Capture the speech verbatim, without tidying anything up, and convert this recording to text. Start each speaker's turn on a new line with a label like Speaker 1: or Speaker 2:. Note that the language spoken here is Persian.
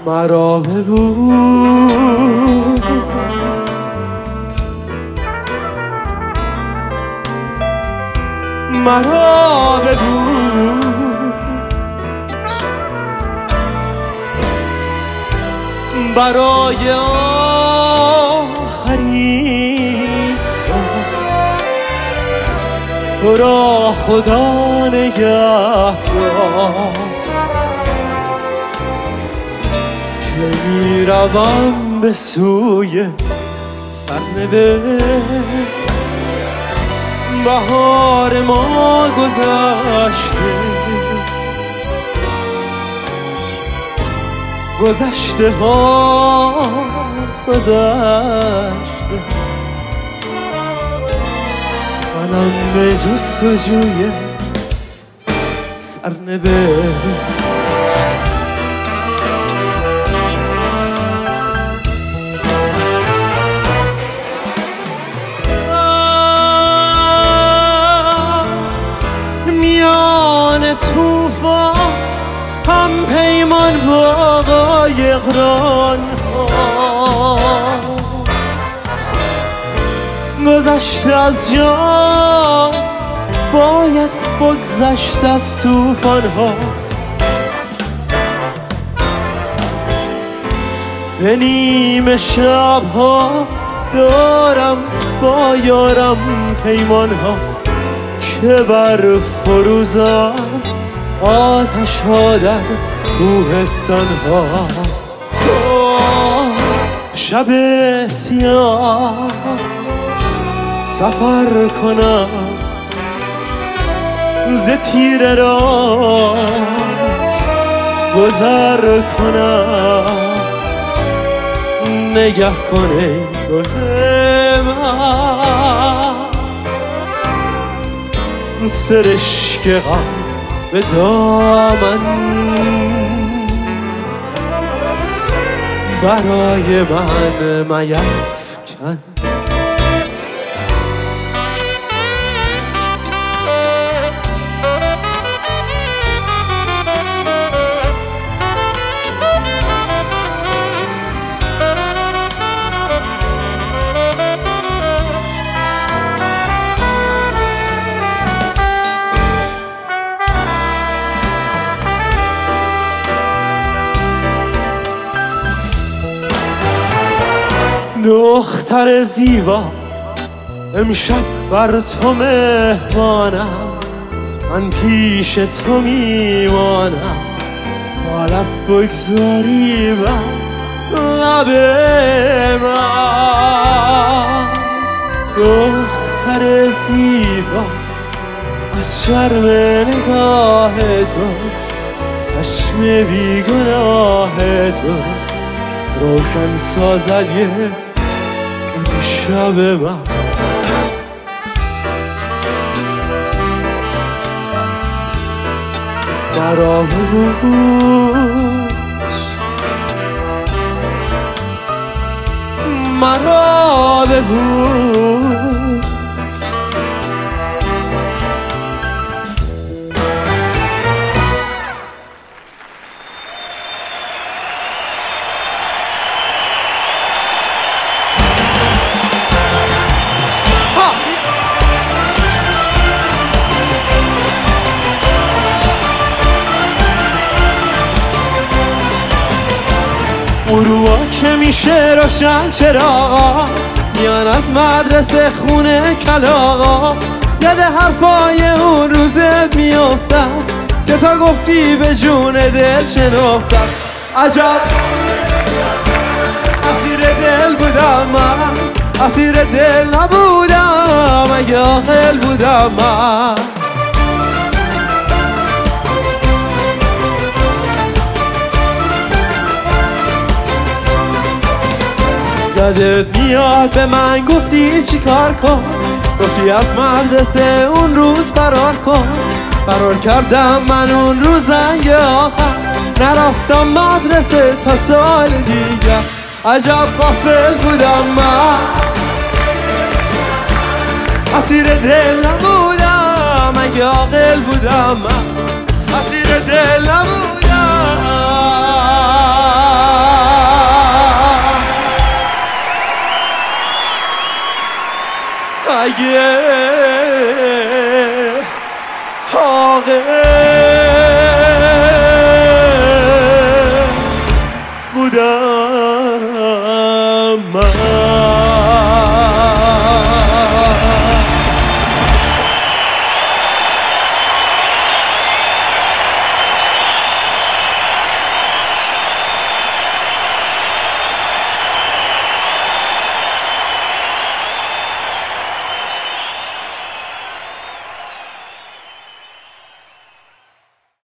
Speaker 1: مرا بگو مرا بگو برای آخرین تو را خدا نگهدار که می روم به سوی سرنوشت. بهار ما گذشته گذشته ها گذشته منم به جستجوی سرنوشت. توفان هم پیمان با قایقران ها گذشته از جا باید بگذشت از توفان ها. به نیمه شب ها دارم با یارم پیمان ها که بر فروزان آتش ها در کوهستان ها. شب سیاه سفر کنم ز تیره را گذر کنم نگه کنه گل من سرشک غم به دامن برای من میفکن. دختر زیبا امشب بر تو مهمانم من پیش تو میمانم با لب بگذاری بر لب من. دختر زیبا از شرم نگاه تو چشم بیگناه تو روشن سازد یه شب من. مرا ببوس مرا ببوس غروبا که میشه روشن چراغا میان از مدرسه خونه کلاغا یاد حرفای اون روزه میافتم که تا گفتی به جون دل شنفتم. عجب اسیر دل بودم من اسیر دل نبودم اگه عاقل بودم من. یادت میاد به من گفتی چی کار کن گفتی از مدرسه اون روز فرار کن. فرار کردم من اون روز زنگ آخر نرفتم مدرسه تا سال دیگر. عجب غافل بودم من اسیر دل نبودم اگه عاقل بودم من اسیر دل نبودم. دیگه